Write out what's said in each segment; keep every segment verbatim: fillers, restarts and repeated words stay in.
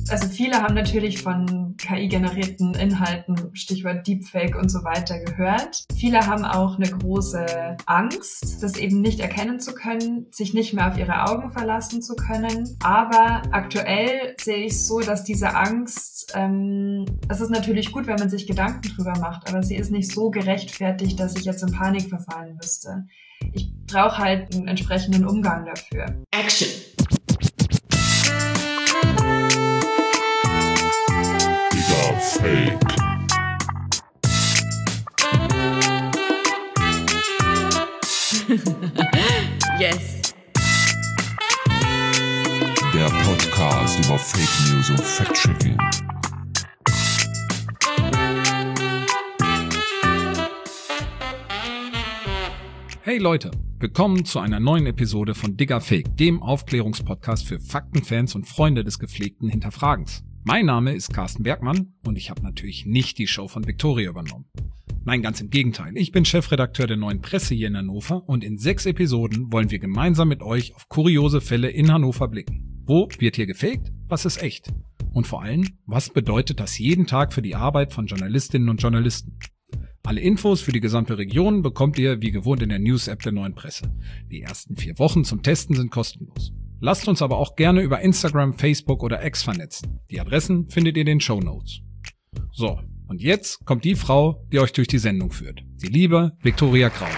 Also viele haben natürlich von K I-generierten Inhalten, Stichwort Deepfake und so weiter gehört. Viele haben auch eine große Angst, das eben nicht erkennen zu können, sich nicht mehr auf ihre Augen verlassen zu können. Aber aktuell sehe ich es so, dass diese Angst, ähm, es ist natürlich gut, wenn man sich Gedanken drüber macht, aber sie ist nicht so gerechtfertigt, dass ich jetzt in Panik verfallen müsste. Ich brauche halt einen entsprechenden Umgang dafür. Action! Fake. Yes. Der Podcast über Fake News und Fact-Checking. Hey Leute, willkommen zu einer neuen Episode von Digga Fake, dem Aufklärungspodcast für Faktenfans und Freunde des gepflegten Hinterfragens. Mein Name ist Carsten Bergmann und ich habe natürlich nicht die Show von Victoria übernommen. Nein, ganz im Gegenteil. Ich bin Chefredakteur der Neuen Presse hier in Hannover und in sechs Episoden wollen wir gemeinsam mit euch auf kuriose Fälle in Hannover blicken. Wo wird hier gefaked? Was ist echt? Und vor allem, was bedeutet das jeden Tag für die Arbeit von Journalistinnen und Journalisten? Alle Infos für die gesamte Region bekommt ihr wie gewohnt in der News-App der Neuen Presse. Die ersten vier Wochen zum Testen sind kostenlos. Lasst uns aber auch gerne über Instagram, Facebook oder X vernetzen. Die Adressen findet ihr in den Shownotes. So, und jetzt kommt die Frau, die euch durch die Sendung führt. Die liebe Victoria Kraut.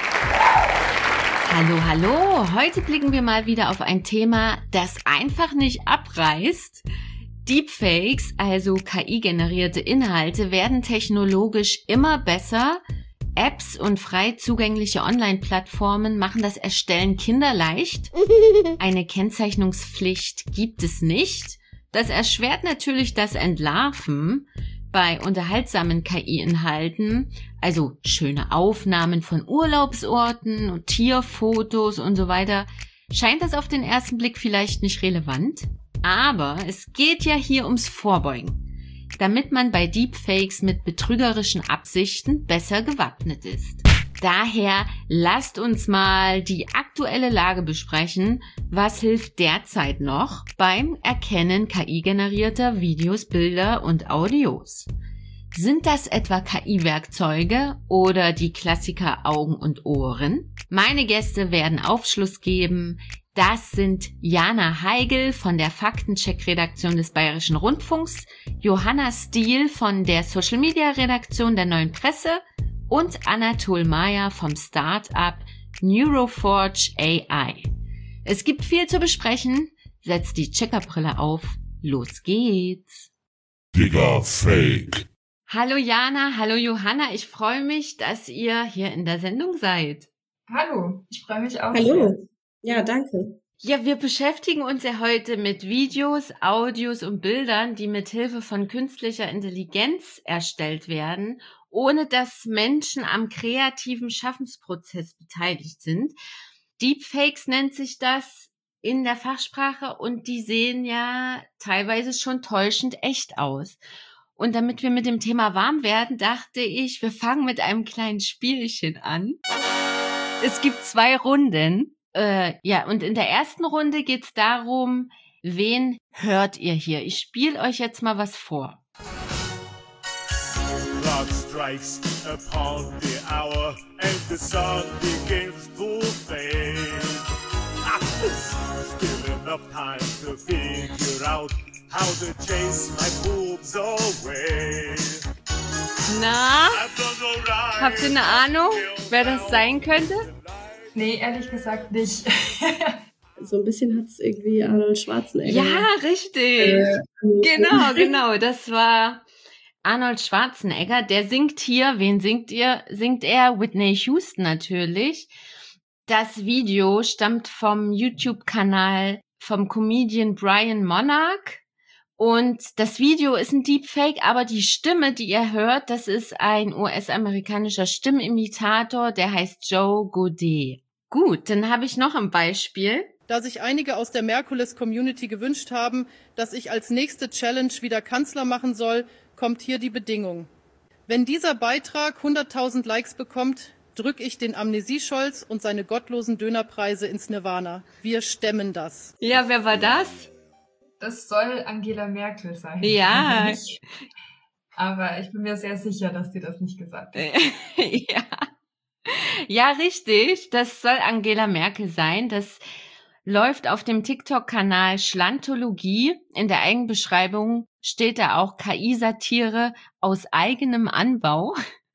Hallo, hallo. Heute blicken wir mal wieder auf ein Thema, das einfach nicht abreißt. Deepfakes, also K I-generierte Inhalte, werden technologisch immer besser. Apps und frei zugängliche Online-Plattformen machen das Erstellen kinderleicht. Eine Kennzeichnungspflicht gibt es nicht. Das erschwert natürlich das Entlarven. Bei unterhaltsamen K I-Inhalten, also schöne Aufnahmen von Urlaubsorten und Tierfotos und so weiter, scheint das auf den ersten Blick vielleicht nicht relevant. Aber es geht ja hier ums Vorbeugen, damit man bei Deepfakes mit betrügerischen Absichten besser gewappnet ist. Daher lasst uns mal die aktuelle Lage besprechen. Was hilft derzeit noch beim Erkennen K I-generierter Videos, Bilder und Audios? Sind das etwa K I-Werkzeuge oder die Klassiker Augen und Ohren? Meine Gäste werden Aufschluss geben. Das sind Jana Heigl von der Faktencheck-Redaktion des Bayerischen Rundfunks, Johanna Stiel von der Social-Media-Redaktion der Neuen Presse und Anatol Mayer vom Start-up Neuroforge A I. Es gibt viel zu besprechen. Setzt die Checkerbrille auf. Los geht's. Digga Fake. Hallo Jana, hallo Johanna. Ich freue mich, dass ihr hier in der Sendung seid. Hallo, ich freue mich auch. Hallo. Sehr. Ja, danke. Ja, wir beschäftigen uns ja heute mit Videos, Audios und Bildern, die mit Hilfe von künstlicher Intelligenz erstellt werden, ohne dass Menschen am kreativen Schaffensprozess beteiligt sind. Deepfakes nennt sich das in der Fachsprache und die sehen ja teilweise schon täuschend echt aus. Und damit wir mit dem Thema warm werden, dachte ich, wir fangen mit einem kleinen Spielchen an. Es gibt zwei Runden. Äh, ja, und in der ersten Runde geht's darum, wen hört ihr hier? Ich spiele euch jetzt mal was vor. Clock strikes upon the hour and the sun begins to fade. Still enough time to figure out how to chase my boobs away. Na, habt ihr eine Ahnung, wer das sein könnte? Nee, ehrlich gesagt nicht. So ein bisschen hat's irgendwie Arnold Schwarzenegger. Ja, richtig. Äh, genau, genau. Das war Arnold Schwarzenegger. Der singt hier. Wen singt ihr? Singt er? Whitney Houston natürlich. Das Video stammt vom YouTube-Kanal vom Comedian Brian Monarch. Und das Video ist ein Deepfake, aber die Stimme, die ihr hört, das ist ein U S-amerikanischer Stimmimitator, der heißt Joe Godet. Gut, dann habe ich noch ein Beispiel. Da sich einige aus der Merkules-Community gewünscht haben, dass ich als nächste Challenge wieder Kanzler machen soll, kommt hier die Bedingung. Wenn dieser Beitrag hunderttausend Likes bekommt, drücke ich den Amnesie-Scholz und seine gottlosen Dönerpreise ins Nirvana. Wir stemmen das. Ja, wer war das? Das soll Angela Merkel sein. Ja. Nicht. Aber ich bin mir sehr sicher, dass sie das nicht gesagt hat. ja. Ja, richtig. Das soll Angela Merkel sein. Das läuft auf dem TikTok-Kanal Schlantologie. In der Eigenbeschreibung steht da auch K I-Satire aus eigenem Anbau.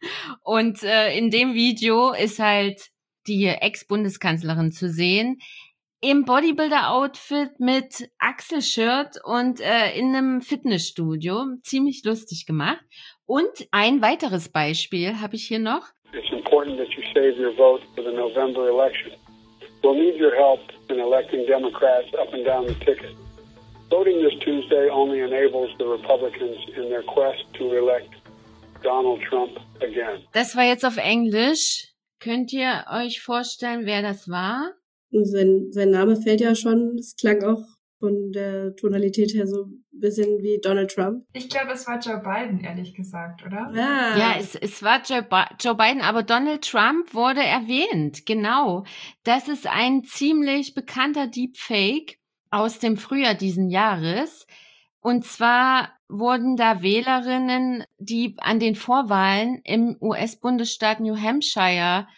Und äh, in dem Video ist halt die Ex-Bundeskanzlerin zu sehen, im Bodybuilder-Outfit mit Achselshirt und äh, in einem Fitnessstudio. Ziemlich lustig gemacht. Und ein weiteres Beispiel habe ich hier noch. It's important that you save your vote for the November election. We'll need your help in electing Democrats up and down the ticket. Voting this Tuesday only enables the Republicans in their quest to elect Donald Trump again. Das war jetzt auf Englisch. Könnt ihr euch vorstellen, wer das war? Sein, sein Name fällt ja schon. Es klang auch von der Tonalität her so ein bisschen wie Donald Trump. Ich glaube, es war Joe Biden, ehrlich gesagt, oder? Ja, Ja, es, es war Joe, Bi- Joe Biden, aber Donald Trump wurde erwähnt. Genau. Das ist ein ziemlich bekannter Deepfake aus dem Frühjahr diesen Jahres. Und zwar wurden da Wählerinnen, die an den Vorwahlen im U S-Bundesstaat New Hampshire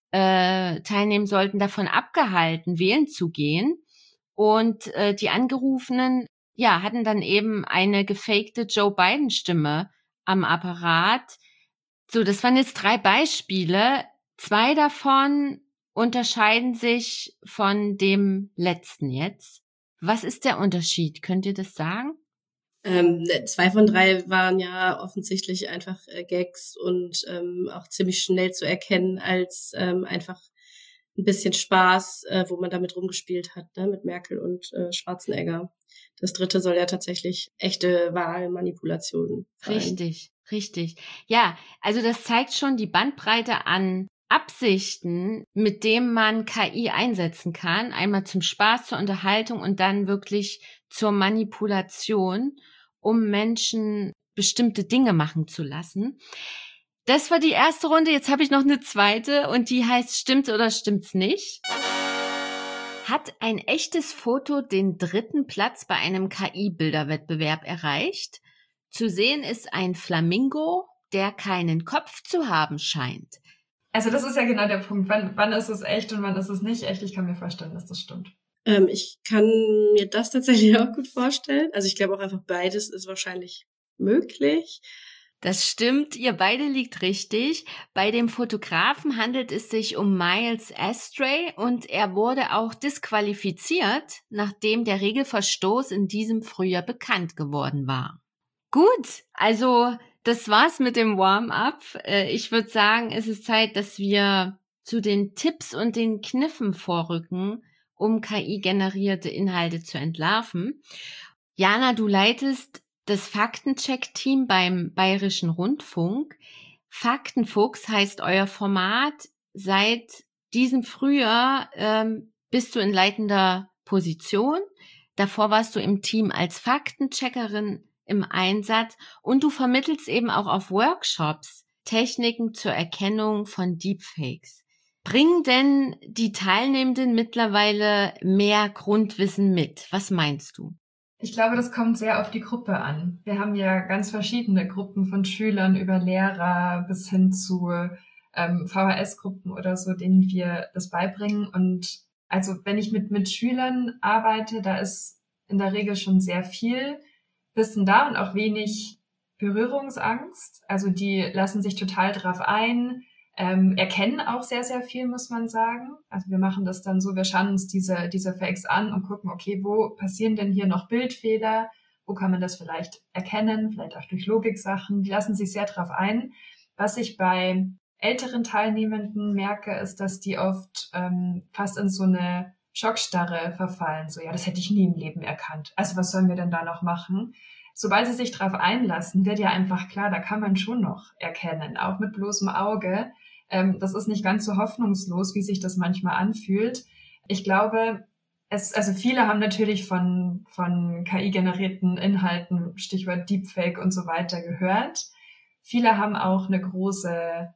äh, teilnehmen sollten, davon abgehalten, wählen zu gehen. Und äh, die Angerufenen, ja, hatten dann eben eine gefakte Joe Biden-Stimme am Apparat. So, das waren jetzt drei Beispiele. Zwei davon unterscheiden sich von dem letzten jetzt. Was ist der Unterschied? Könnt ihr das sagen? Ähm, zwei von drei waren ja offensichtlich einfach äh, Gags und ähm, auch ziemlich schnell zu erkennen als ähm, einfach ein bisschen Spaß, äh, wo man damit rumgespielt hat, ne, mit Merkel und äh, Schwarzenegger. Das dritte soll ja tatsächlich echte Wahlmanipulation sein. Richtig, richtig. Ja, also das zeigt schon die Bandbreite an Absichten, mit dem man K I einsetzen kann. Einmal zum Spaß, zur Unterhaltung und dann wirklich zur Manipulation, um Menschen bestimmte Dinge machen zu lassen. Das war die erste Runde. Jetzt habe ich noch eine zweite und die heißt Stimmt's oder stimmt's nicht? Hat ein echtes Foto den dritten Platz bei einem K I-Bilderwettbewerb erreicht? Zu sehen ist ein Flamingo, der keinen Kopf zu haben scheint. Also das ist ja genau der Punkt. Wann, wann ist es echt und wann ist es nicht echt? Ich kann mir vorstellen, dass das stimmt. Ähm, ich kann mir das tatsächlich auch gut vorstellen. Also ich glaube auch einfach beides ist wahrscheinlich möglich. Das stimmt, ihr beide liegt richtig. Bei dem Fotografen handelt es sich um Miles Astray und er wurde auch disqualifiziert, nachdem der Regelverstoß in diesem Frühjahr bekannt geworden war. Gut, also das war's mit dem Warm-up. Ich würde sagen, es ist Zeit, dass wir zu den Tipps und den Kniffen vorrücken, um K I-generierte Inhalte zu entlarven. Jana, du leitest das Faktencheck-Team beim Bayerischen Rundfunk. Faktenfuchs heißt euer Format. Seit diesem Frühjahr ähm, bist du in leitender Position. Davor warst du im Team als Faktencheckerin im Einsatz und du vermittelst eben auch auf Workshops Techniken zur Erkennung von Deepfakes. Bringen denn die Teilnehmenden mittlerweile mehr Grundwissen mit? Was meinst du? Ich glaube, das kommt sehr auf die Gruppe an. Wir haben ja ganz verschiedene Gruppen von Schülern über Lehrer bis hin zu ähm, V H S-Gruppen oder so, denen wir das beibringen. Und also wenn ich mit, mit Schülern arbeite, da ist in der Regel schon sehr viel Wissen da und auch wenig Berührungsangst. Also die lassen sich total drauf ein, ähm, erkennen auch sehr, sehr viel, muss man sagen. Also wir machen das dann so, wir schauen uns diese, diese Fakes an und gucken, okay, wo passieren denn hier noch Bildfehler? Wo kann man das vielleicht erkennen? Vielleicht auch durch Logiksachen. Die lassen sich sehr drauf ein. Was ich bei älteren Teilnehmenden merke, ist, dass die oft ähm, fast in so eine Schockstarre verfallen. So, ja, das hätte ich nie im Leben erkannt. Also was sollen wir denn da noch machen? Sobald sie sich drauf einlassen, wird ja einfach klar, da kann man schon noch erkennen, auch mit bloßem Auge. Ähm, das ist nicht ganz so hoffnungslos, wie sich das manchmal anfühlt. Ich glaube, es, also viele haben natürlich von, von K I-generierten Inhalten, Stichwort Deepfake und so weiter gehört. Viele haben auch eine große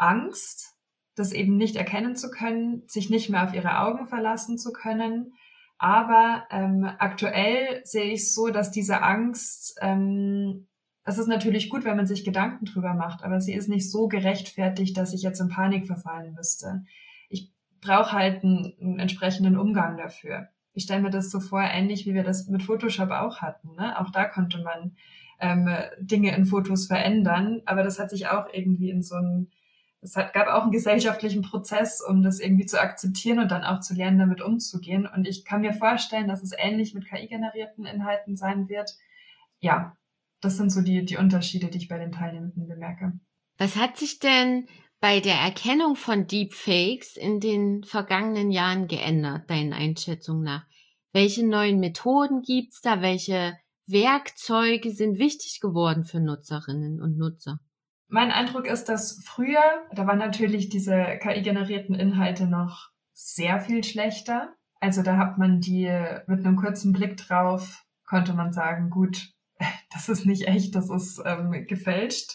Angst, das eben nicht erkennen zu können, sich nicht mehr auf ihre Augen verlassen zu können. Aber ähm, aktuell sehe ich so, dass diese Angst, ähm, es ist natürlich gut, wenn man sich Gedanken drüber macht, aber sie ist nicht so gerechtfertigt, dass ich jetzt in Panik verfallen müsste. Ich brauche halt einen, einen entsprechenden Umgang dafür. Ich stelle mir das so vor, ähnlich wie wir das mit Photoshop auch hatten. Ne? Auch da konnte man ähm, Dinge in Fotos verändern, aber das hat sich auch irgendwie in so einem, es hat, gab auch einen gesellschaftlichen Prozess, um das irgendwie zu akzeptieren und dann auch zu lernen, damit umzugehen. Und ich kann mir vorstellen, dass es ähnlich mit K I-generierten Inhalten sein wird. Ja, das sind so die, die Unterschiede, die ich bei den Teilnehmenden bemerke. Was hat sich denn bei der Erkennung von Deepfakes in den vergangenen Jahren geändert, deinen Einschätzungen nach? Welche neuen Methoden gibt's da? Welche Werkzeuge sind wichtig geworden für Nutzerinnen und Nutzer? Mein Eindruck ist, dass früher, da waren natürlich diese K I-generierten Inhalte noch sehr viel schlechter. Also da hat man die mit einem kurzen Blick drauf, konnte man sagen, gut, das ist nicht echt, das ist ähm, gefälscht.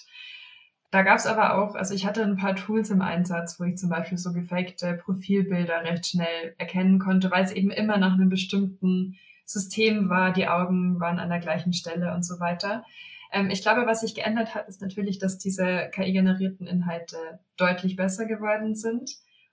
Da gab es aber auch, also ich hatte ein paar Tools im Einsatz, wo ich zum Beispiel so gefakte Profilbilder recht schnell erkennen konnte, weil es eben immer nach einem bestimmten System war, die Augen waren an der gleichen Stelle und so weiter. Ähm, ich glaube, was sich geändert hat, ist natürlich, dass diese K I-generierten Inhalte deutlich besser geworden sind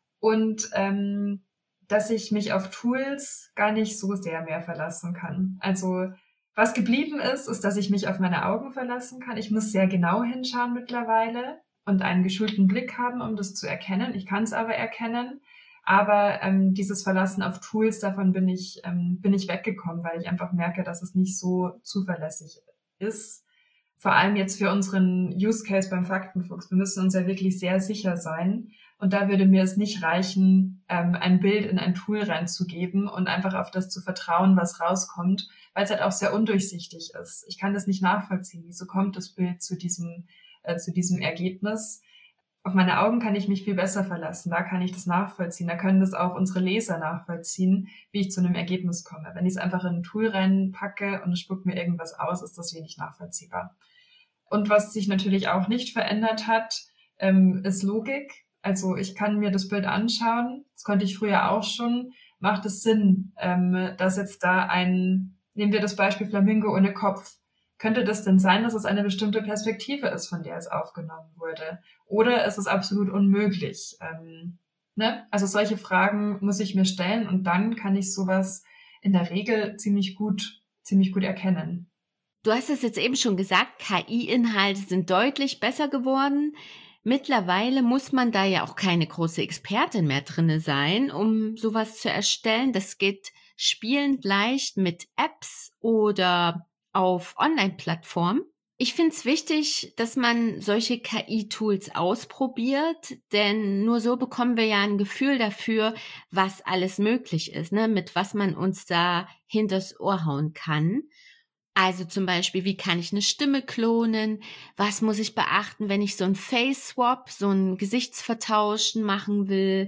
und ähm, dass ich mich auf Tools gar nicht so sehr mehr verlassen kann. Also was geblieben ist, ist, dass ich mich auf meine Augen verlassen kann. Ich muss sehr genau hinschauen mittlerweile und einen geschulten Blick haben, um das zu erkennen. Ich kann es aber erkennen. Aber ähm, dieses Verlassen auf Tools, davon bin ich ähm, bin ich weggekommen, weil ich einfach merke, dass es nicht so zuverlässig ist. Vor allem jetzt für unseren Use Case beim Faktenfuchs. Wir müssen uns ja wirklich sehr sicher sein. Und da würde mir es nicht reichen, ähm, ein Bild in ein Tool reinzugeben und einfach auf das zu vertrauen, was rauskommt, weil es halt auch sehr undurchsichtig ist. Ich kann das nicht nachvollziehen. Wieso kommt das Bild zu diesem, äh, zu diesem Ergebnis? Auf meine Augen kann ich mich viel besser verlassen. Da kann ich das nachvollziehen. Da können das auch unsere Leser nachvollziehen, wie ich zu einem Ergebnis komme. Wenn ich es einfach in ein Tool reinpacke und es spuckt mir irgendwas aus, ist das wenig nachvollziehbar. Und was sich natürlich auch nicht verändert hat, ähm, ist Logik. Also ich kann mir das Bild anschauen, das konnte ich früher auch schon. Macht es Sinn, ähm, dass jetzt da ein, nehmen wir das Beispiel Flamingo ohne Kopf, könnte das denn sein, dass es eine bestimmte Perspektive ist, von der es aufgenommen wurde? Oder ist es absolut unmöglich? Ähm, ne? Also solche Fragen muss ich mir stellen und dann kann ich sowas in der Regel ziemlich gut, ziemlich gut erkennen. Du hast es jetzt eben schon gesagt, K I-Inhalte sind deutlich besser geworden. Mittlerweile muss man da ja auch keine große Expertin mehr drinne sein, um sowas zu erstellen. Das geht spielend leicht mit Apps oder auf Online-Plattformen. Ich finde es wichtig, dass man solche K I-Tools ausprobiert, denn nur so bekommen wir ja ein Gefühl dafür, was alles möglich ist, ne? Mit was man uns da hinters Ohr hauen kann. Also zum Beispiel, wie kann ich eine Stimme klonen? Was muss ich beachten, wenn ich so ein Face-Swap, so ein Gesichtsvertauschen machen will?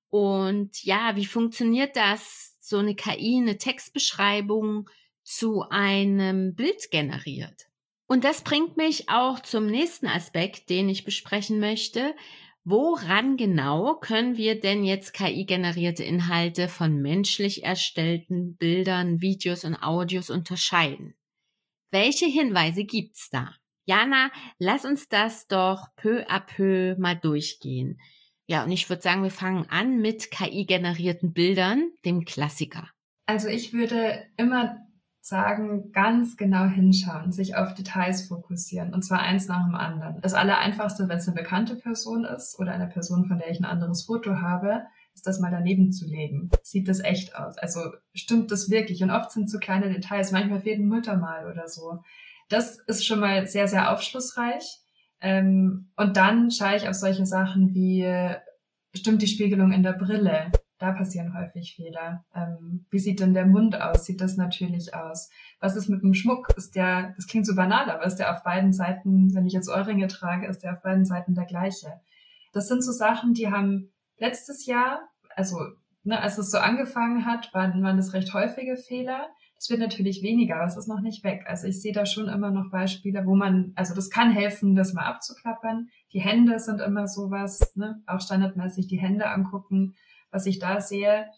Und ja, wie funktioniert das, so eine K I, eine Textbeschreibung zu einem Bild generiert? Und das bringt mich auch zum nächsten Aspekt, den ich besprechen möchte. Woran genau können wir denn jetzt K I-generierte Inhalte von menschlich erstellten Bildern, Videos und Audios unterscheiden? Welche Hinweise gibt's da? Jana, lass uns das doch peu à peu mal durchgehen. Ja, und ich würde sagen, wir fangen an mit K I-generierten Bildern, dem Klassiker. Also ich würde immer sagen, ganz genau hinschauen, sich auf Details fokussieren, und zwar eins nach dem anderen. Das Allereinfachste, wenn es eine bekannte Person ist oder eine Person, von der ich ein anderes Foto habe, ist das mal daneben zu legen. Sieht das echt aus? Also stimmt das wirklich? Und oft sind so kleine Details, manchmal fehlt ein Muttermal oder so. Das ist schon mal sehr, sehr aufschlussreich. Ähm, und dann schaue ich auf solche Sachen wie, stimmt die Spiegelung in der Brille? Da passieren häufig Fehler. Ähm, wie sieht denn der Mund aus? Sieht das natürlich aus? Was ist mit dem Schmuck? Ist der, das klingt so banal, aber ist der auf beiden Seiten, wenn ich jetzt Ohrringe trage, ist der auf beiden Seiten der gleiche? Das sind so Sachen, die haben letztes Jahr, also ne, als es so angefangen hat, waren, waren das recht häufige Fehler. Das wird natürlich weniger, aber es ist noch nicht weg. Also ich sehe da schon immer noch Beispiele, wo man, also das kann helfen, das mal abzuklappern. Die Hände sind immer sowas, ne, auch standardmäßig die Hände angucken, was ich da sehe.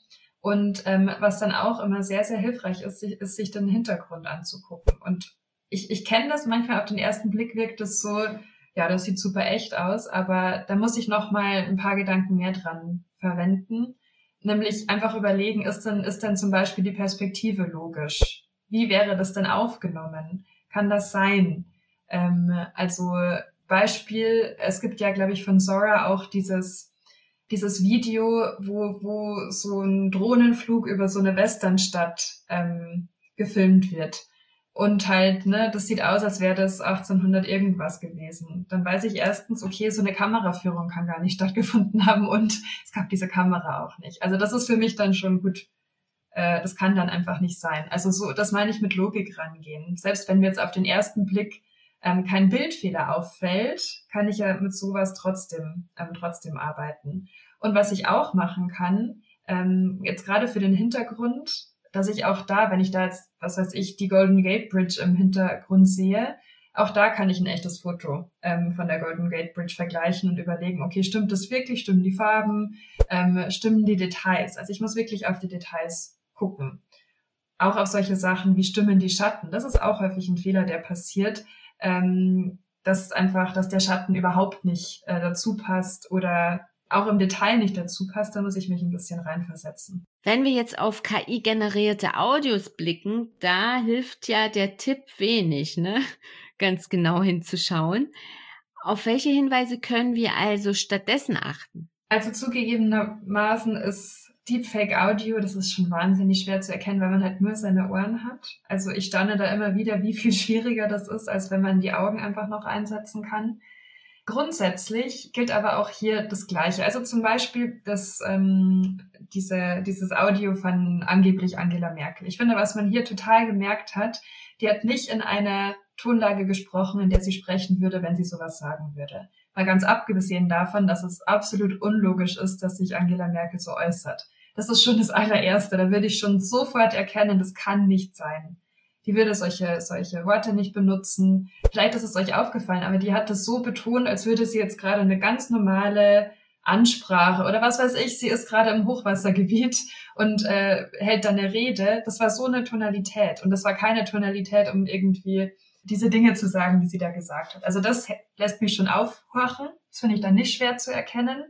Und ähm, was dann auch immer sehr, sehr hilfreich ist, ist, sich den Hintergrund anzugucken. Und ich, ich kenne das, manchmal auf den ersten Blick wirkt es so, ja, das sieht super echt aus, aber da muss ich noch mal ein paar Gedanken mehr dran verwenden. Nämlich einfach überlegen, ist denn, ist denn zum Beispiel die Perspektive logisch? Wie wäre das denn aufgenommen? Kann das sein? Ähm, also Beispiel, es gibt ja, glaube ich, von Zora auch dieses dieses Video, wo wo so ein Drohnenflug über so eine Westernstadt ähm, gefilmt wird. Und halt, ne, das sieht aus, als wäre das achtzehnhundert irgendwas gewesen. Dann weiß ich erstens, okay, so eine Kameraführung kann gar nicht stattgefunden haben und es gab diese Kamera auch nicht. Also das ist für mich dann schon gut. Äh, das kann dann einfach nicht sein. Also so, das meine ich mit Logik rangehen. Selbst wenn mir jetzt auf den ersten Blick ähm, kein Bildfehler auffällt, kann ich ja mit sowas trotzdem ähm, trotzdem arbeiten. Und was ich auch machen kann, ähm, jetzt gerade für den Hintergrund, dass ich auch da, wenn ich da jetzt, was weiß ich, die Golden Gate Bridge im Hintergrund sehe, auch da kann ich ein echtes Foto ähm, von der Golden Gate Bridge vergleichen und überlegen, okay, stimmt das wirklich, stimmen die Farben, ähm, stimmen die Details? Also ich muss wirklich auf die Details gucken. Auch auf solche Sachen wie stimmen die Schatten. Das ist auch häufig ein Fehler, der passiert, ähm, dass einfach, dass der Schatten überhaupt nicht äh, dazu passt oder auch im Detail nicht dazu passt, da muss ich mich ein bisschen reinversetzen. Wenn wir jetzt auf K I-generierte Audios blicken, da hilft ja der Tipp wenig, ne? Ganz genau hinzuschauen. Auf welche Hinweise können wir also stattdessen achten? Also zugegebenermaßen ist Deepfake Audio, das ist schon wahnsinnig schwer zu erkennen, weil man halt nur seine Ohren hat. Also ich staune da immer wieder, wie viel schwieriger das ist, als wenn man die Augen einfach noch einsetzen kann. Grundsätzlich gilt aber auch hier das Gleiche. Also zum Beispiel das, ähm, diese, dieses Audio von angeblich Angela Merkel. Ich finde, was man hier total gemerkt hat, die hat nicht in einer Tonlage gesprochen, in der sie sprechen würde, wenn sie sowas sagen würde. Mal ganz abgesehen davon, dass es absolut unlogisch ist, dass sich Angela Merkel so äußert. Das ist schon das allererste. Da würde ich schon sofort erkennen, das kann nicht sein. Die würde solche, solche Worte nicht benutzen. Vielleicht ist es euch aufgefallen, aber die hat das so betont, als würde sie jetzt gerade eine ganz normale Ansprache oder was weiß ich, sie ist gerade im Hochwassergebiet und äh, hält dann eine Rede. Das war so eine Tonalität und das war keine Tonalität, um irgendwie diese Dinge zu sagen, die sie da gesagt hat. Also das lässt mich schon aufhorchen. Das finde ich dann nicht schwer zu erkennen.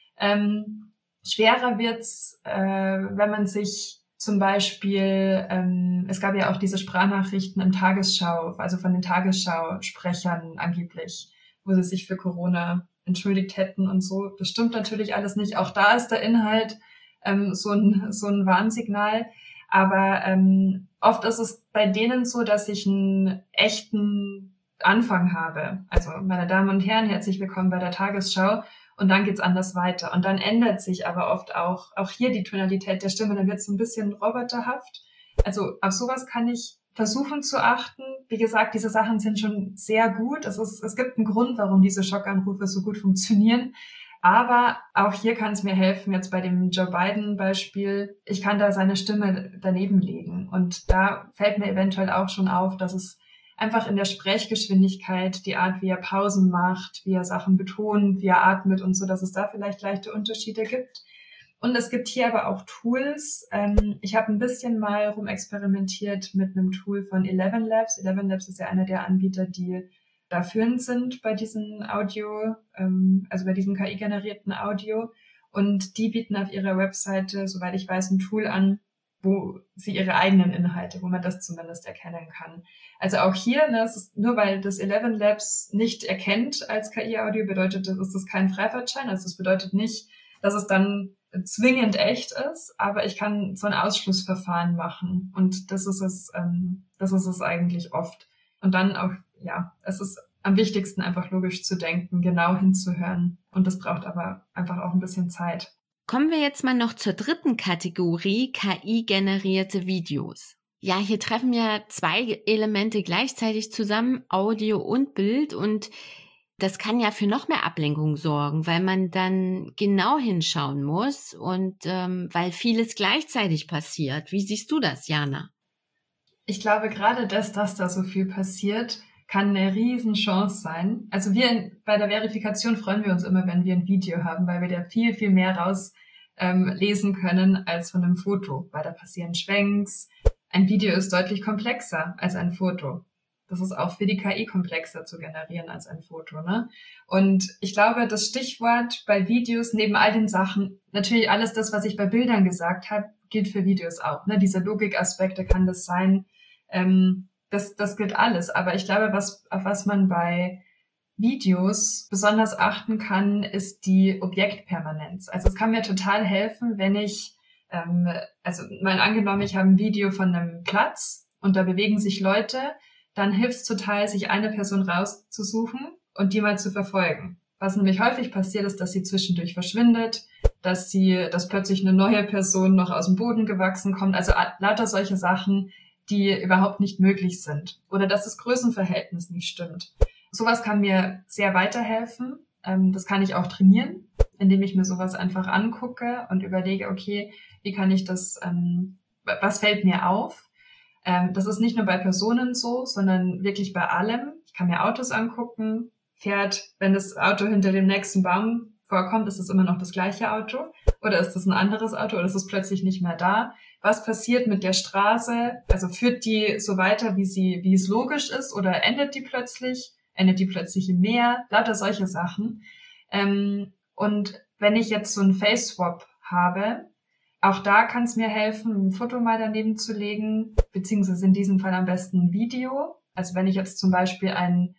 Ähm, schwerer wird's, äh, wenn man sich zum Beispiel, ähm, es gab ja auch diese Sprachnachrichten im Tagesschau, also von den Tagesschau-Sprechern angeblich, wo sie sich für Corona entschuldigt hätten und so. Das stimmt natürlich alles nicht. Auch da ist der Inhalt ähm, so ein so ein Warnsignal. Aber ähm, oft ist es bei denen so, dass ich einen echten Anfang habe. Also, meine Damen und Herren, herzlich willkommen bei der Tagesschau. Und dann geht's anders weiter. Und dann ändert sich aber oft auch, auch hier die Tonalität der Stimme. Dann wird's so ein bisschen roboterhaft. Also auf sowas kann ich versuchen zu achten. Wie gesagt, diese Sachen sind schon sehr gut. Es ist, es gibt einen Grund, warum diese Schockanrufe so gut funktionieren. Aber auch hier kann es mir helfen, jetzt bei dem Joe Biden-Beispiel, ich kann da seine Stimme daneben legen. Und da fällt mir eventuell auch schon auf, dass es einfach in der Sprechgeschwindigkeit, die Art, wie er Pausen macht, wie er Sachen betont, wie er atmet und so, dass es da vielleicht leichte Unterschiede gibt. Und es gibt hier aber auch Tools. Ähm, ich habe ein bisschen mal rumexperimentiert mit einem Tool von Eleven Labs. Eleven Labs ist ja einer der Anbieter, die da führend sind bei diesen Audio, ähm, also bei diesem K I-generierten Audio. Und die bieten auf ihrer Webseite, soweit ich weiß, ein Tool an, wo sie ihre eigenen Inhalte, wo man das zumindest erkennen kann. Also auch hier, ne, es ist, nur weil das Eleven Labs nicht erkennt als K I-Audio, bedeutet das, ist das kein Freifahrtschein. Also das bedeutet nicht, dass es dann zwingend echt ist, aber ich kann so ein Ausschlussverfahren machen. Und das ist es, ähm, das ist es eigentlich oft. Und dann auch, ja, es ist am wichtigsten einfach logisch zu denken, genau hinzuhören. Und das braucht aber einfach auch ein bisschen Zeit. Kommen wir jetzt mal noch zur dritten Kategorie, K I-generierte Videos. Ja, hier treffen ja zwei Elemente gleichzeitig zusammen, Audio und Bild, und das kann ja für noch mehr Ablenkung sorgen, weil man dann genau hinschauen muss und ähm, weil vieles gleichzeitig passiert. Wie siehst du das, Jana? Ich glaube, gerade das, dass da so viel passiert, kann eine Riesenchance sein. Also wir in, bei der Verifikation freuen wir uns immer, wenn wir ein Video haben, weil wir da viel, viel mehr raus ähm, lesen können als von einem Foto, weil da passieren Schwenks. Ein Video ist deutlich komplexer als ein Foto. Das ist auch für die K I komplexer zu generieren als ein Foto, ne? Und ich glaube, das Stichwort bei Videos neben all den Sachen, natürlich alles das, was ich bei Bildern gesagt habe, gilt für Videos auch, ne? Diese Logikaspekte kann das sein, ähm, das, das gilt alles. Aber ich glaube, was, auf was man bei Videos besonders achten kann, ist die Objektpermanenz. Also es kann mir total helfen, wenn ich, ähm, also mal angenommen, ich habe ein Video von einem Platz und da bewegen sich Leute, dann hilft es total, sich eine Person rauszusuchen und die mal zu verfolgen. Was nämlich häufig passiert, ist, dass sie zwischendurch verschwindet, dass sie, dass plötzlich eine neue Person noch aus dem Boden gewachsen kommt. Also lauter solche Sachen, die überhaupt nicht möglich sind. Oder dass das Größenverhältnis nicht stimmt. Sowas kann mir sehr weiterhelfen. Das kann ich auch trainieren, indem ich mir sowas einfach angucke und überlege, okay, wie kann ich das, was fällt mir auf? Das ist nicht nur bei Personen so, sondern wirklich bei allem. Ich kann mir Autos angucken, fährt, wenn das Auto hinter dem nächsten Baum vorkommt, ist es immer noch das gleiche Auto? Oder ist es ein anderes Auto? Oder ist es plötzlich nicht mehr da? Was passiert mit der Straße? Also führt die so weiter, wie sie, wie es logisch ist? Oder endet die plötzlich? Endet die plötzlich im Meer? Lauter solche Sachen. Und wenn ich jetzt so einen Face-Swap habe, auch da kann es mir helfen, ein Foto mal daneben zu legen, beziehungsweise in diesem Fall am besten ein Video. Also wenn ich jetzt zum Beispiel ein,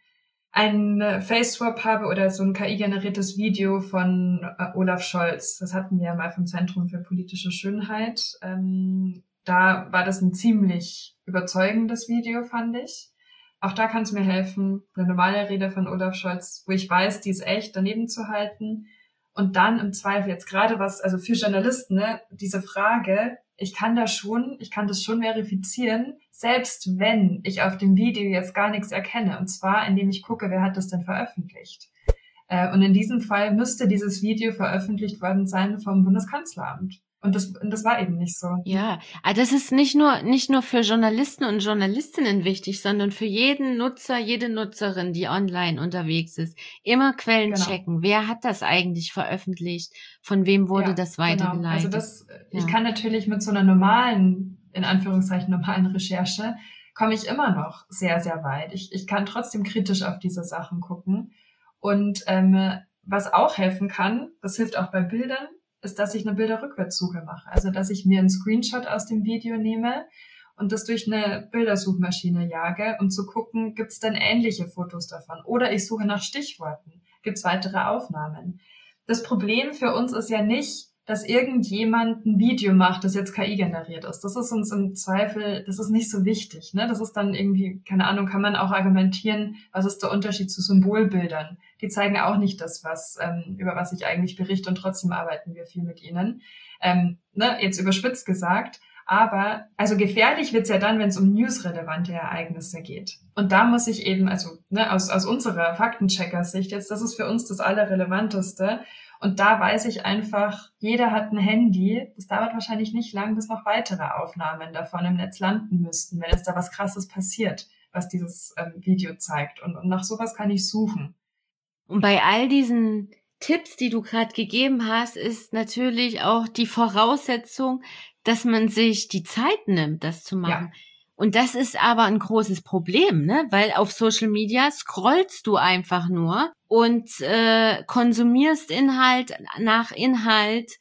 ein Face-Swap habe oder so ein K I-generiertes Video von äh, Olaf Scholz, das hatten wir ja mal vom Zentrum für politische Schönheit, ähm, da war das ein ziemlich überzeugendes Video, fand ich. Auch da kann es mir helfen, eine normale Rede von Olaf Scholz, wo ich weiß, die ist echt, daneben zu halten. Und dann im Zweifel jetzt gerade was, also für Journalisten, ne, diese Frage, ich kann da schon, ich kann das schon verifizieren, selbst wenn ich auf dem Video jetzt gar nichts erkenne. Und zwar, indem ich gucke, wer hat das denn veröffentlicht. Äh, und in diesem Fall müsste dieses Video veröffentlicht worden sein vom Bundeskanzleramt. Und das, und das war eben nicht so. Ja, aber das ist nicht nur, nicht nur für Journalisten und Journalistinnen wichtig, sondern für jeden Nutzer, jede Nutzerin, die online unterwegs ist. Immer Quellen Genau. checken. Wer hat das eigentlich veröffentlicht? Von wem wurde Ja, das genau. weitergeleitet? Also das, Ja. ich kann natürlich mit so einer normalen, in Anführungszeichen normalen Recherche, komme ich immer noch sehr, sehr weit. Ich, ich kann trotzdem kritisch auf diese Sachen gucken. Und ähm, was auch helfen kann, das hilft auch bei Bildern, ist, dass ich eine Bilderrückwärtssuche mache. Also, dass ich mir einen Screenshot aus dem Video nehme und das durch eine Bildersuchmaschine jage, um zu gucken, gibt es denn ähnliche Fotos davon? Oder ich suche nach Stichworten. Gibt es weitere Aufnahmen? Das Problem für uns ist ja nicht, dass irgendjemand ein Video macht, das jetzt K I generiert ist. Das ist uns im Zweifel, das ist nicht so wichtig, ne? Das ist dann irgendwie, keine Ahnung, kann man auch argumentieren, was ist der Unterschied zu Symbolbildern? Die zeigen auch nicht das, was ähm, über was ich eigentlich berichte und trotzdem arbeiten wir viel mit ihnen. Ähm, ne? Jetzt überspitzt gesagt. Aber also gefährlich wird's ja dann, wenn es um newsrelevante Ereignisse geht. Und da muss ich eben, also ne, aus, aus unserer Faktenchecker-Sicht jetzt, das ist für uns das Allerrelevanteste. Und da weiß ich einfach, jeder hat ein Handy. Das dauert wahrscheinlich nicht lang, bis noch weitere Aufnahmen davon im Netz landen müssten, wenn jetzt da was Krasses passiert, was dieses ähm, Video zeigt. Und, und nach sowas kann ich suchen. Und bei all diesen Tipps, die du gerade gegeben hast, ist natürlich auch die Voraussetzung, dass man sich die Zeit nimmt, das zu machen. Ja. Und das ist aber ein großes Problem, ne? Weil auf Social Media scrollst du einfach nur und äh, konsumierst Inhalt nach Inhalt.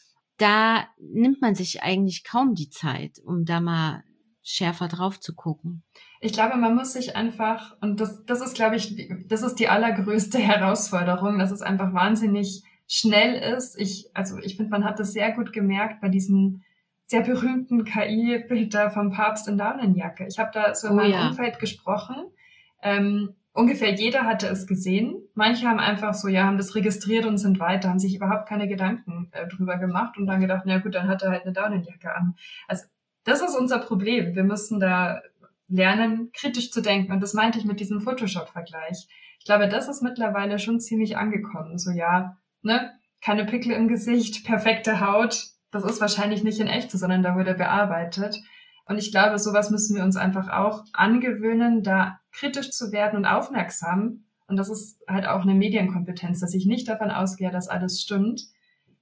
Da nimmt man sich eigentlich kaum die Zeit, um da mal schärfer drauf zu gucken. Ich glaube, man muss sich einfach, und das, das ist, glaube ich, das ist die allergrößte Herausforderung, dass es einfach wahnsinnig schnell ist. Ich, also ich finde, man hat das sehr gut gemerkt bei diesem sehr berühmten K I-Bild da vom Papst in Daunenjacke. Ich habe da so in oh, meinem ja. Umfeld gesprochen. Ähm, ungefähr jeder hatte es gesehen. Manche haben einfach so, ja, haben das registriert und sind weiter, haben sich überhaupt keine Gedanken äh, drüber gemacht und dann gedacht, na gut, dann hat er halt eine Daunenjacke an. Also das ist unser Problem. Wir müssen da lernen, kritisch zu denken. Und das meinte ich mit diesem Photoshop-Vergleich. Ich glaube, das ist mittlerweile schon ziemlich angekommen. So, ja, ne, keine Pickel im Gesicht, perfekte Haut. Das ist wahrscheinlich nicht in echt, sondern da wurde bearbeitet. Und ich glaube, sowas müssen wir uns einfach auch angewöhnen, da kritisch zu werden und aufmerksam. Und das ist halt auch eine Medienkompetenz, dass ich nicht davon ausgehe, dass alles stimmt.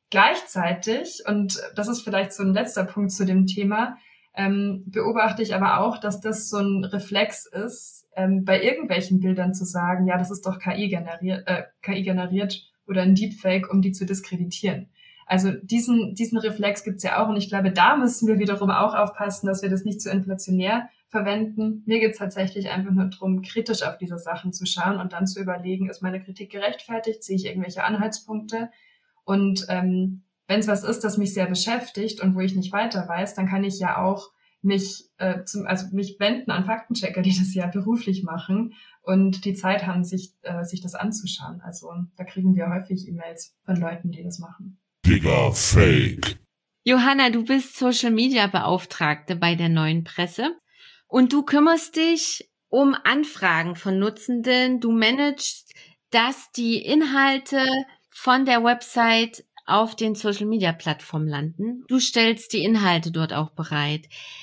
Gleichzeitig, und das ist vielleicht so ein letzter Punkt zu dem Thema, ähm, beobachte ich aber auch, dass das so ein Reflex ist, ähm, bei irgendwelchen Bildern zu sagen, ja, das ist doch K I generiert, äh, K I generiert oder ein Deepfake, um die zu diskreditieren. Also diesen diesen Reflex gibt's ja auch, und ich glaube, da müssen wir wiederum auch aufpassen, dass wir das nicht zu inflationär verwenden. Mir geht's tatsächlich einfach nur darum, kritisch auf diese Sachen zu schauen und dann zu überlegen, ist meine Kritik gerechtfertigt, sehe ich irgendwelche Anhaltspunkte? Und ähm, wenn es was ist, das mich sehr beschäftigt und wo ich nicht weiter weiß, dann kann ich ja auch mich äh, zum, also mich wenden an Faktenchecker, die das ja beruflich machen und die Zeit haben, sich äh, sich das anzuschauen. Also da kriegen wir häufig E-Mails von Leuten, die das machen. Digga Fake. Johanna, du bist Social Media Beauftragte bei der Neuen Presse und du kümmerst dich um Anfragen von Nutzenden. Du managst, dass die Inhalte von der Website auf den Social-Media-Plattformen landen. Du stellst die Inhalte dort auch bereit.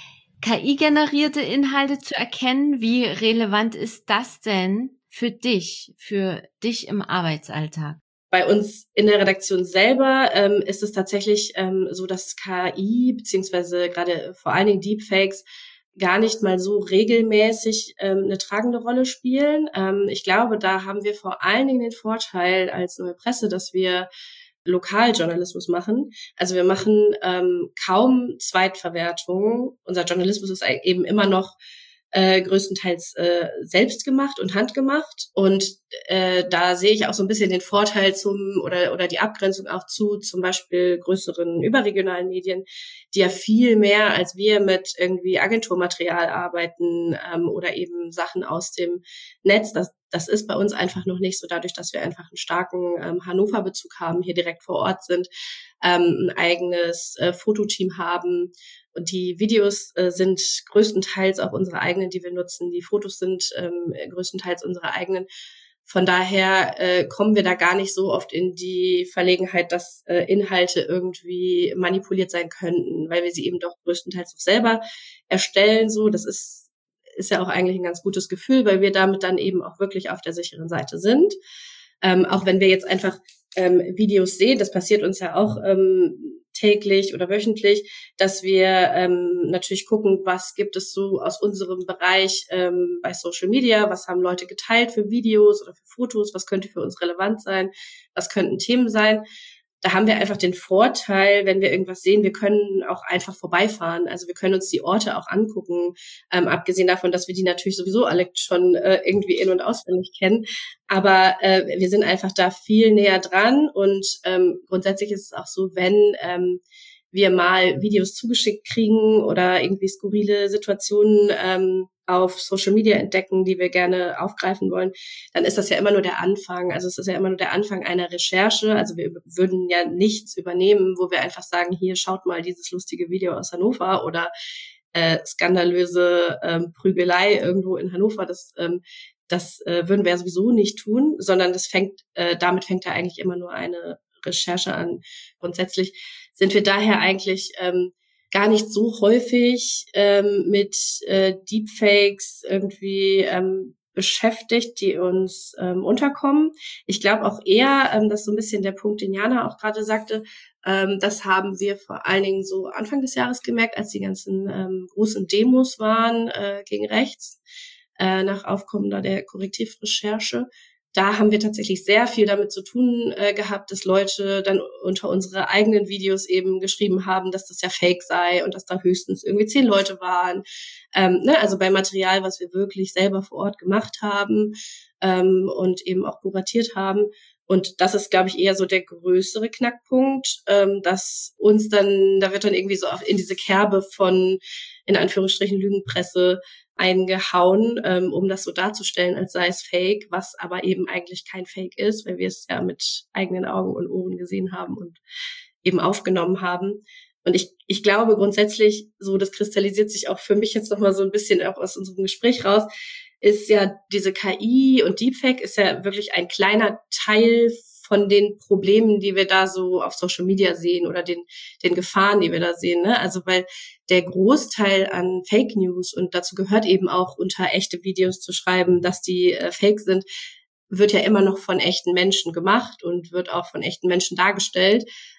K I-generierte Inhalte zu erkennen, wie relevant ist das denn für dich, für dich im Arbeitsalltag? Bei uns in der Redaktion selber ähm, ist es tatsächlich ähm, so, dass K I beziehungsweise gerade vor allen Dingen Deepfakes gar nicht mal so regelmäßig ähm, eine tragende Rolle spielen. Ähm, ich glaube, da haben wir vor allen Dingen den Vorteil als Neue Presse, dass wir Lokaljournalismus machen. Also wir machen ähm, kaum Zweitverwertungen. Unser Journalismus ist eben immer noch äh, größtenteils äh, selbst gemacht und handgemacht. Und äh, da sehe ich auch so ein bisschen den Vorteil zum oder oder die Abgrenzung auch zu zum Beispiel größeren überregionalen Medien, die ja viel mehr als wir mit irgendwie Agenturmaterial arbeiten ähm, oder eben Sachen aus dem Netz. Das, das ist bei uns einfach noch nicht so, dadurch, dass wir einfach einen starken ähm, Hannover-Bezug haben, hier direkt vor Ort sind, ähm, ein eigenes äh, Fototeam haben. Und die Videos äh, sind größtenteils auch unsere eigenen, die wir nutzen. Die Fotos sind ähm, größtenteils unsere eigenen. Von daher äh, kommen wir da gar nicht so oft in die Verlegenheit, dass äh, Inhalte irgendwie manipuliert sein könnten, weil wir sie eben doch größtenteils auch selber erstellen. So, das ist ist ja auch eigentlich ein ganz gutes Gefühl, weil wir damit dann eben auch wirklich auf der sicheren Seite sind. Ähm, auch wenn wir jetzt einfach ähm, Videos sehen, das passiert uns ja auch ähm, täglich oder wöchentlich, dass wir ähm, natürlich gucken, was gibt es so aus unserem Bereich ähm, bei Social Media, was haben Leute geteilt für Videos oder für Fotos, was könnte für uns relevant sein, was könnten Themen sein. Da haben wir einfach den Vorteil, wenn wir irgendwas sehen, wir können auch einfach vorbeifahren. Also wir können uns die Orte auch angucken, ähm, abgesehen davon, dass wir die natürlich sowieso alle schon äh, irgendwie in- und auswendig kennen. Aber äh, wir sind einfach da viel näher dran und ähm, grundsätzlich ist es auch so, wenn ähm, wir mal Videos zugeschickt kriegen oder irgendwie skurrile Situationen ähm, auf Social Media entdecken, die wir gerne aufgreifen wollen, dann ist das ja immer nur der Anfang. Also es ist ja immer nur der Anfang einer Recherche. Also wir würden ja nichts übernehmen, wo wir einfach sagen, hier schaut mal dieses lustige Video aus Hannover oder äh, skandalöse ähm, Prügelei irgendwo in Hannover. Das ähm, das äh, würden wir ja sowieso nicht tun, sondern das fängt äh, damit fängt ja eigentlich immer nur eine Recherche an. Grundsätzlich sind wir daher eigentlich ähm, gar nicht so häufig ähm, mit äh, Deepfakes irgendwie ähm, beschäftigt, die uns ähm, unterkommen. Ich glaube auch eher, ähm, dass so ein bisschen der Punkt, den Jana auch gerade sagte, ähm, das haben wir vor allen Dingen so Anfang des Jahres gemerkt, als die ganzen ähm, großen Demos waren äh, gegen rechts, äh, nach aufkommender der Korrektivrecherche. Da haben wir tatsächlich sehr viel damit zu tun äh, gehabt, dass Leute dann unter unsere eigenen Videos eben geschrieben haben, dass das ja fake sei und dass da höchstens irgendwie zehn Leute waren. Ähm, ne? Also bei Material, was wir wirklich selber vor Ort gemacht haben ähm, und eben auch kuratiert haben. Und das ist, glaube ich, eher so der größere Knackpunkt, ähm, dass uns dann, da wird dann irgendwie so in diese Kerbe von, in Anführungsstrichen, Lügenpresse eingehauen, ähm, um das so darzustellen, als sei es Fake, was aber eben eigentlich kein Fake ist, weil wir es ja mit eigenen Augen und Ohren gesehen haben und eben aufgenommen haben. Und ich, ich glaube grundsätzlich, so das kristallisiert sich auch für mich jetzt nochmal so ein bisschen auch aus unserem Gespräch raus, ist ja diese K I und Deepfake ist ja wirklich ein kleiner Teil von den Problemen, die wir da so auf Social Media sehen oder den den Gefahren, die wir da sehen, ne? Also weil der Großteil an Fake News, und dazu gehört eben auch unter echte Videos zu schreiben, dass die äh, fake sind, wird ja immer noch von echten Menschen gemacht und wird auch von echten Menschen dargestellt.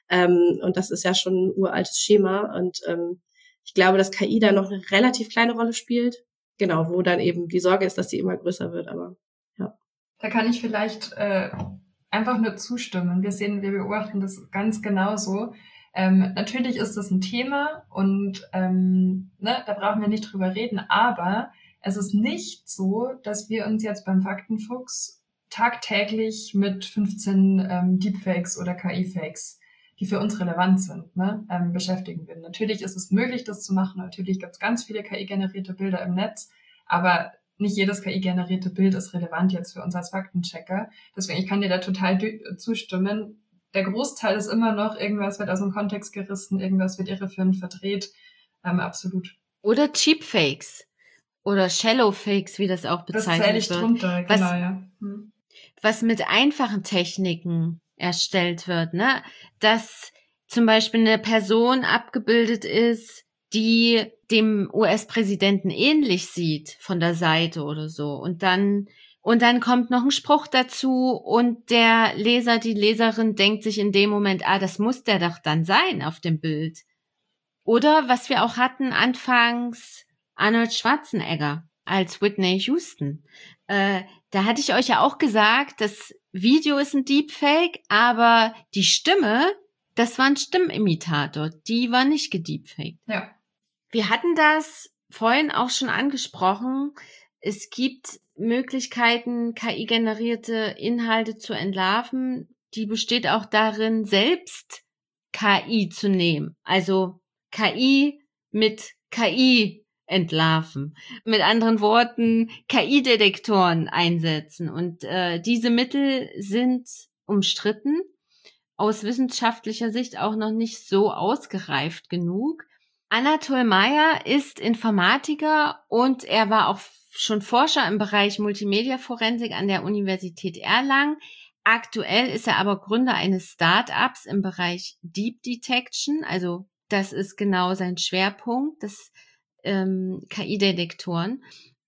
Ähm, und das ist ja schon ein uraltes Schema. Und ähm, ich glaube, dass K I da noch eine relativ kleine Rolle spielt. Genau, wo dann eben die Sorge ist, dass die immer größer wird. Aber ja. Da kann ich vielleicht äh, einfach nur zustimmen. Wir sehen, wir beobachten das ganz genauso. Ähm, natürlich ist das ein Thema und ähm, ne, da brauchen wir nicht drüber reden, aber es ist nicht so, dass wir uns jetzt beim Faktenfuchs tagtäglich mit fünfzehn ähm, Deepfakes oder K I-Fakes, die für uns relevant sind, ne, ähm, beschäftigen würden. Natürlich ist es möglich, das zu machen. Natürlich gibt es ganz viele K I-generierte Bilder im Netz, aber nicht jedes K I-generierte Bild ist relevant jetzt für uns als Faktenchecker. Deswegen, ich kann dir da total zustimmen. Der Großteil ist immer noch, irgendwas wird aus dem Kontext gerissen, irgendwas wird irreführend verdreht. Ähm, absolut. Oder Cheapfakes. Oder Shallowfakes, wie das auch bezeichnet wird. Das zähle ich drunter, was, genau, ja. Hm. Was mit einfachen Techniken erstellt wird, ne? Dass zum Beispiel eine Person abgebildet ist, die dem U S-Präsidenten ähnlich sieht von der Seite oder so. Und dann, und dann kommt noch ein Spruch dazu und der Leser, die Leserin denkt sich in dem Moment, ah, das muss der doch dann sein auf dem Bild. Oder was wir auch hatten anfangs, Arnold Schwarzenegger als Whitney Houston. Äh, da hatte ich euch ja auch gesagt, das Video ist ein Deepfake, aber die Stimme, das war ein Stimmimitator. Die war nicht gedeepfaked. Ja. Wir hatten das vorhin auch schon angesprochen. Es gibt Möglichkeiten, K I-generierte Inhalte zu entlarven. Die besteht auch darin, selbst K I zu nehmen. Also K I mit K I entlarven. Mit anderen Worten, K I-Detektoren einsetzen. Und äh, diese Mittel sind umstritten, aus wissenschaftlicher Sicht auch noch nicht so ausgereift genug. Anatol Meyer ist Informatiker und er war auch schon Forscher im Bereich Multimedia-Forensik an der Universität Erlangen. Aktuell ist er aber Gründer eines Start-ups im Bereich Deep Detection, also das ist genau sein Schwerpunkt, das ähm, K I-Detektoren.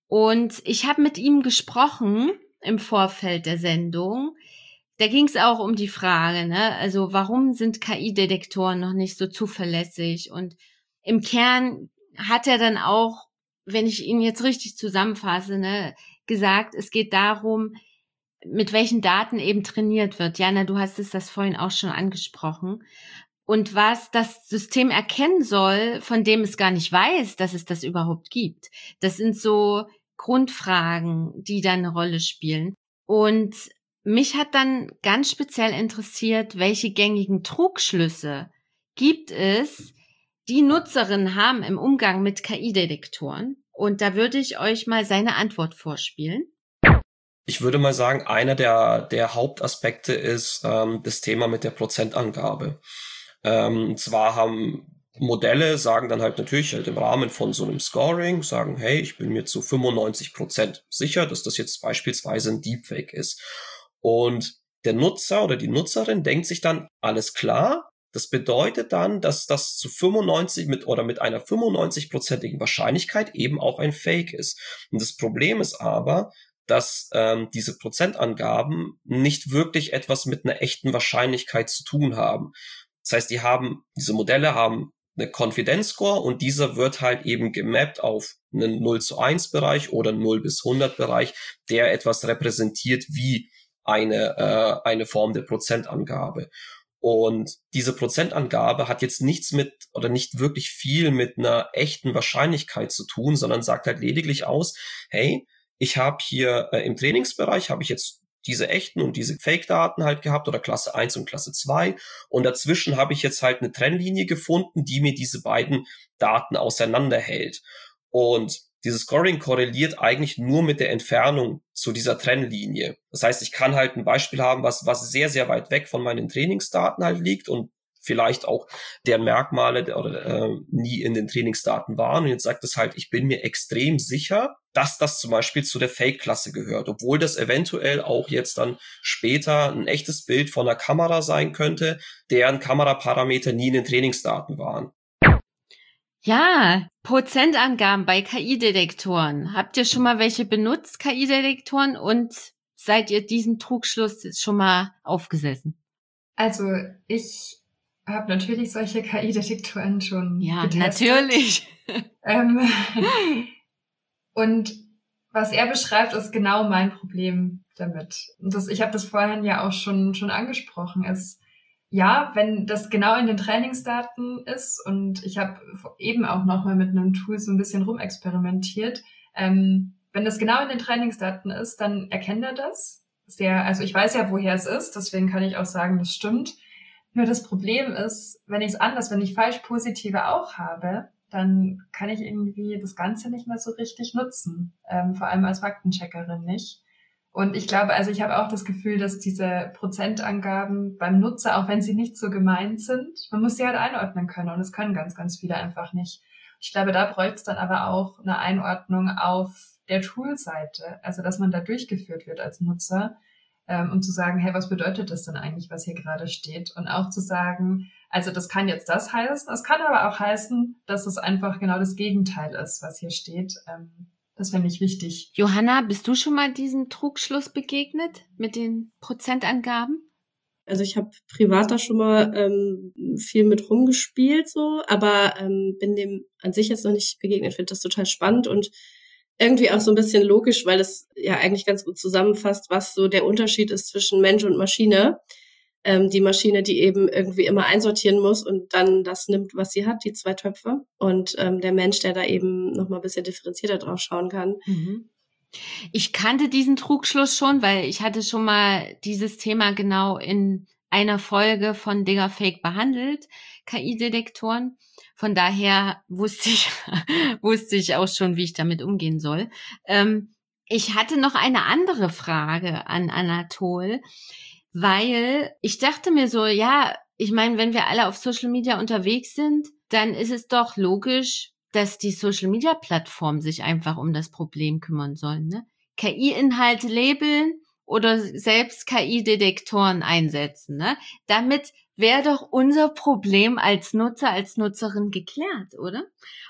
Und ich habe mit ihm gesprochen im Vorfeld der Sendung. Da ging es auch um die Frage, ne, also warum sind K I-Detektoren noch nicht so zuverlässig? Und im Kern hat er dann auch, wenn ich ihn jetzt richtig zusammenfasse, ne, gesagt, es geht darum, mit welchen Daten eben trainiert wird. Jana, du hast es das vorhin auch schon angesprochen. Und was das System erkennen soll, von dem es gar nicht weiß, dass es das überhaupt gibt. Das sind so Grundfragen, die da eine Rolle spielen. Und mich hat dann ganz speziell interessiert, welche gängigen Trugschlüsse gibt es, die Nutzerinnen haben im Umgang mit K I-Detektoren. Und da würde ich euch mal seine Antwort vorspielen. Ich würde mal sagen, einer der, der Hauptaspekte ist ähm, das Thema mit der Prozentangabe. Ähm, zwar haben Modelle, sagen dann halt natürlich halt im Rahmen von so einem Scoring, sagen, hey, ich bin mir zu fünfundneunzig Prozent sicher, dass das jetzt beispielsweise ein Deepfake ist. Und der Nutzer oder die Nutzerin denkt sich dann, alles klar, das bedeutet dann, dass das zu fünfundneunzig mit oder mit einer fünfundneunzig-prozentigen Wahrscheinlichkeit eben auch ein Fake ist. Und das Problem ist aber, dass ähm, diese Prozentangaben nicht wirklich etwas mit einer echten Wahrscheinlichkeit zu tun haben. Das heißt, die haben, diese Modelle haben eine Confidence Score und dieser wird halt eben gemappt auf einen null zu eins Bereich oder null bis hundert Bereich, der etwas repräsentiert wie eine, äh, eine Form der Prozentangabe. Und diese Prozentangabe hat jetzt nichts mit oder nicht wirklich viel mit einer echten Wahrscheinlichkeit zu tun, sondern sagt halt lediglich aus, hey, ich habe hier äh, im Trainingsbereich habe ich jetzt diese echten und diese Fake-Daten halt gehabt oder Klasse eins und Klasse zwei und dazwischen habe ich jetzt halt eine Trennlinie gefunden, die mir diese beiden Daten auseinanderhält. Und dieses Scoring korreliert eigentlich nur mit der Entfernung zu dieser Trennlinie. Das heißt, ich kann halt ein Beispiel haben, was was sehr, sehr weit weg von meinen Trainingsdaten halt liegt und vielleicht auch der Merkmale oder äh, nie in den Trainingsdaten waren. Und jetzt sagt es halt, ich bin mir extrem sicher, dass das zum Beispiel zu der Fake-Klasse gehört, obwohl das eventuell auch jetzt dann später ein echtes Bild von einer Kamera sein könnte, deren Kameraparameter nie in den Trainingsdaten waren. Ja, Prozentangaben bei K I-Detektoren. Habt ihr schon mal welche benutzt, K I-Detektoren? Und seid ihr diesen Trugschluss schon mal aufgesessen? Also ich habe natürlich solche K I-Detektoren schon Ja, getestet. natürlich. Ähm, und was er beschreibt, ist genau mein Problem damit. Und das, ich habe das vorhin ja auch schon schon angesprochen. Es, ja, wenn das genau in den Trainingsdaten ist, und ich habe eben auch nochmal mit einem Tool so ein bisschen rumexperimentiert, ähm, wenn das genau in den Trainingsdaten ist, dann erkennt er das. Sehr, also ich weiß ja, woher es ist, deswegen kann ich auch sagen, das stimmt. Nur das Problem ist, wenn ich es anders, wenn ich falsch positive auch habe, dann kann ich irgendwie das Ganze nicht mehr so richtig nutzen, ähm, vor allem als Faktencheckerin nicht. Und ich glaube, also ich habe auch das Gefühl, dass diese Prozentangaben beim Nutzer, auch wenn sie nicht so gemeint sind, man muss sie halt einordnen können, und das können ganz, ganz viele einfach nicht. Ich glaube, da bräuchte es dann aber auch eine Einordnung auf der Tool-Seite, also dass man da durchgeführt wird als Nutzer, ähm, um zu sagen, hey, was bedeutet das denn eigentlich, was hier gerade steht? Und auch zu sagen, also das kann jetzt das heißen, es kann aber auch heißen, dass es einfach genau das Gegenteil ist, was hier steht. Ähm, das fände ich wichtig. Johanna, bist du schon mal diesem Trugschluss begegnet mit den Prozentangaben? Also ich habe privat da schon mal ähm, viel mit rumgespielt, so, aber ähm, bin dem an sich jetzt noch nicht begegnet. Ich finde das total spannend und irgendwie auch so ein bisschen logisch, weil es ja eigentlich ganz gut zusammenfasst, was so der Unterschied ist zwischen Mensch und Maschine. Ähm, die Maschine, die eben irgendwie immer einsortieren muss und dann das nimmt, was sie hat, die zwei Töpfe. Und ähm, der Mensch, der da eben noch mal ein bisschen differenzierter drauf schauen kann. Mhm. Ich kannte diesen Trugschluss schon, weil ich hatte schon mal dieses Thema genau in einer Folge von Diggerfake behandelt, K I-Detektoren. Von daher wusste ich, wusste ich auch schon, wie ich damit umgehen soll. Ähm, ich hatte noch eine andere Frage an Anatol, weil ich dachte mir so, ja, ich meine, wenn wir alle auf Social Media unterwegs sind, dann ist es doch logisch, dass die Social-Media-Plattformen sich einfach um das Problem kümmern sollen, ne? K I-Inhalte labeln oder selbst K I-Detektoren einsetzen, ne? Damit wäre doch unser Problem als Nutzer, als Nutzerin geklärt, oder?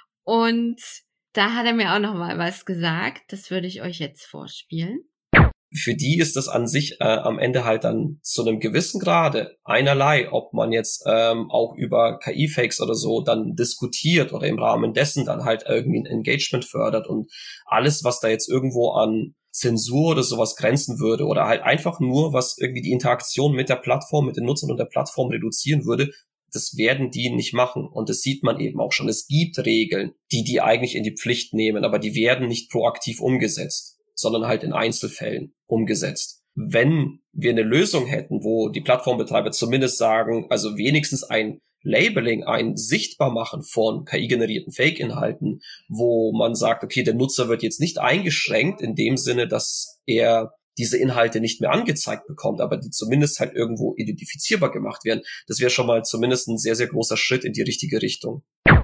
Und da hat er mir auch noch mal was gesagt. Das würde ich euch jetzt vorspielen. Für die ist das an sich äh, am Ende halt dann zu einem gewissen Grade einerlei, ob man jetzt ähm, auch über K I-Fakes oder so dann diskutiert oder im Rahmen dessen dann halt irgendwie ein Engagement fördert und alles, was da jetzt irgendwo an Zensur oder sowas grenzen würde oder halt einfach nur, was irgendwie die Interaktion mit der Plattform, mit den Nutzern und der Plattform reduzieren würde, das werden die nicht machen. Und das sieht man eben auch schon. Es gibt Regeln, die die eigentlich in die Pflicht nehmen, aber die werden nicht proaktiv umgesetzt, sondern halt in Einzelfällen umgesetzt. Wenn wir eine Lösung hätten, wo die Plattformbetreiber zumindest sagen, also wenigstens ein Labeling, ein Sichtbarmachen von K I-generierten Fake-Inhalten, wo man sagt, okay, der Nutzer wird jetzt nicht eingeschränkt in dem Sinne, dass er diese Inhalte nicht mehr angezeigt bekommt, aber die zumindest halt irgendwo identifizierbar gemacht werden. Das wäre schon mal zumindest ein sehr, sehr großer Schritt in die richtige Richtung.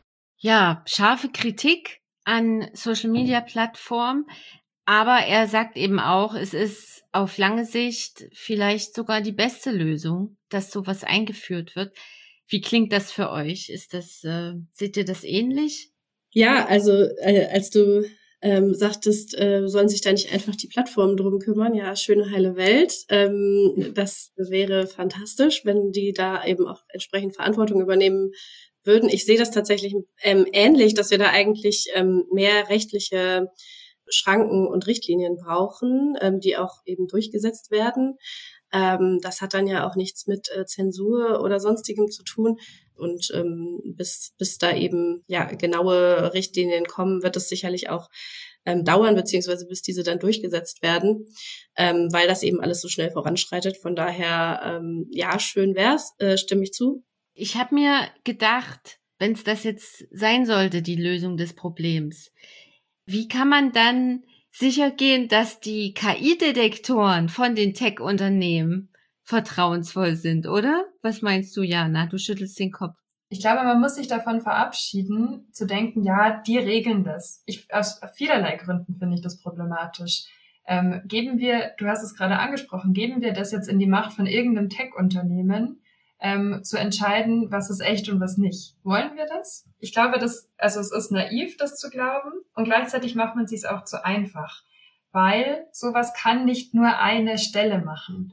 Ja, scharfe Kritik an Social-Media-Plattformen. Aber er sagt eben auch, es ist auf lange Sicht vielleicht sogar die beste Lösung, dass sowas eingeführt wird. Wie klingt das für euch? Ist das, äh, seht ihr das ähnlich? Ja, also äh, als du ähm, sagtest, äh, sollen sich da nicht einfach die Plattformen drum kümmern, ja, schöne heile Welt. Ähm, das wäre fantastisch, wenn die da eben auch entsprechend Verantwortung übernehmen würden. Ich sehe das tatsächlich ähm, ähnlich, dass wir da eigentlich ähm, mehr rechtliche Schranken und Richtlinien brauchen, ähm, die auch eben durchgesetzt werden. Ähm, das hat dann ja auch nichts mit äh, Zensur oder sonstigem zu tun. Und ähm, bis bis da eben ja genaue Richtlinien kommen, wird es sicherlich auch ähm, dauern, beziehungsweise bis diese dann durchgesetzt werden, ähm, weil das eben alles so schnell voranschreitet. Von daher, ähm, ja, schön wär's, äh, stimme ich zu. Ich habe mir gedacht, wenn es das jetzt sein sollte, die Lösung des Problems, wie kann man dann sicher gehen, dass die K I-Detektoren von den Tech-Unternehmen vertrauensvoll sind, oder? Was meinst du, Jana? Du schüttelst den Kopf. Ich glaube, man muss sich davon verabschieden, zu denken, ja, die regeln das. Ich, aus vielerlei Gründen finde ich das problematisch. Ähm, geben wir, du hast es gerade angesprochen, geben wir das jetzt in die Macht von irgendeinem Tech-Unternehmen, ähm, zu entscheiden, was ist echt und was nicht. Wollen wir das? Ich glaube, das, also es ist naiv, das zu glauben, und gleichzeitig macht man es sich auch zu einfach, weil sowas kann nicht nur eine Stelle machen.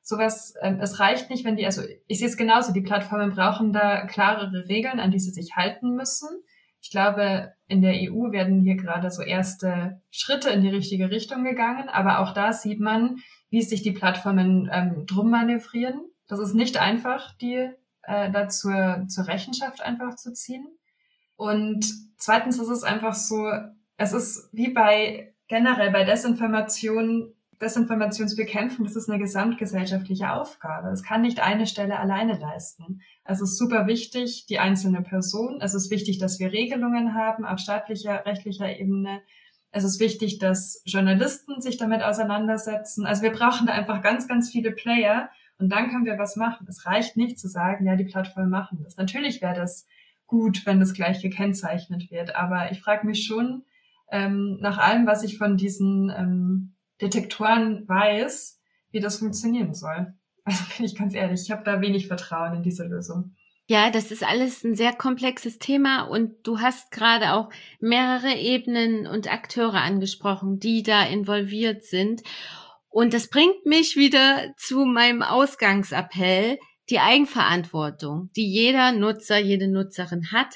sowas, ähm, es reicht nicht, wenn die, also ich sehe es genauso, die Plattformen brauchen da klarere Regeln, an die sie sich halten müssen. Ich glaube, in der E U werden hier gerade so erste Schritte in die richtige Richtung gegangen, aber auch da sieht man, wie sich die Plattformen ähm, drum manövrieren. Das ist nicht einfach, die äh, da zur, zur Rechenschaft einfach zu ziehen. Und zweitens ist es einfach so, es ist wie bei generell bei Desinformation, Desinformationsbekämpfung, das ist eine gesamtgesellschaftliche Aufgabe. Es kann nicht eine Stelle alleine leisten. Also es ist super wichtig, die einzelne Person. Es ist wichtig, dass wir Regelungen haben auf staatlicher, rechtlicher Ebene. Es ist wichtig, dass Journalisten sich damit auseinandersetzen. Also wir brauchen da einfach ganz, ganz viele Player und dann können wir was machen. Es reicht nicht zu sagen, ja, die Plattformen machen das. Natürlich wäre das gut, wenn das gleich gekennzeichnet wird. Aber ich frage mich schon, ähm, nach allem, was ich von diesen ähm, Detektoren weiß, wie das funktionieren soll. Also bin ich ganz ehrlich, ich habe da wenig Vertrauen in diese Lösung. Ja, das ist alles ein sehr komplexes Thema und du hast gerade auch mehrere Ebenen und Akteure angesprochen, die da involviert sind. Und das bringt mich wieder zu meinem Ausgangsappell, die Eigenverantwortung, die jeder Nutzer, jede Nutzerin hat.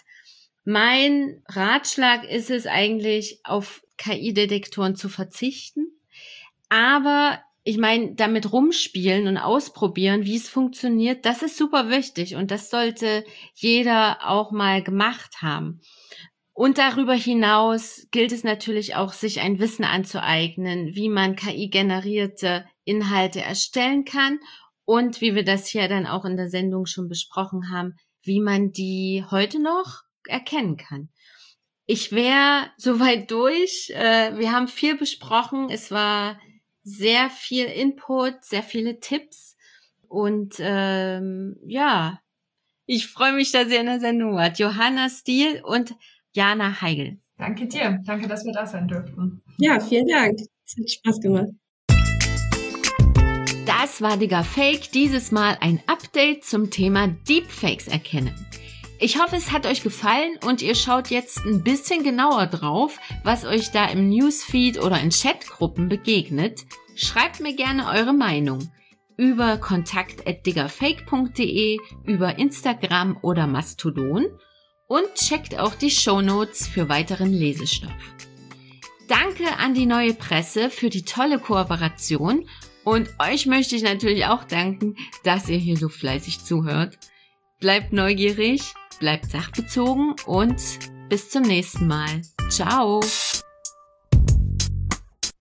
Mein Ratschlag ist es eigentlich, auf K I-Detektoren zu verzichten. Aber ich meine, damit rumspielen und ausprobieren, wie es funktioniert, das ist super wichtig und das sollte jeder auch mal gemacht haben. Und darüber hinaus gilt es natürlich auch, sich ein Wissen anzueignen, wie man K I-generierte Inhalte erstellen kann und wie wir das hier dann auch in der Sendung schon besprochen haben, wie man die heute noch erkennen kann. Ich wäre soweit durch. Wir haben viel besprochen. Es war sehr viel Input, sehr viele Tipps und ähm, ja, ich freue mich, dass ihr in der Sendung wart. Johanna Stiel und Jana Heigl. Danke dir. Danke, dass wir da sein durften. Ja, vielen Dank. Es hat Spaß gemacht. Das war Digga Fake. Dieses Mal ein Update zum Thema Deepfakes erkennen. Ich hoffe, es hat euch gefallen und ihr schaut jetzt ein bisschen genauer drauf, was euch da im Newsfeed oder in Chatgruppen begegnet. Schreibt mir gerne eure Meinung über kontakt at diggerfake punkt de, über Instagram oder Mastodon und checkt auch die Shownotes für weiteren Lesestoff. Danke an die Neue Presse für die tolle Kooperation und euch möchte ich natürlich auch danken, dass ihr hier so fleißig zuhört. Bleibt neugierig, bleibt sachbezogen und bis zum nächsten Mal. Ciao!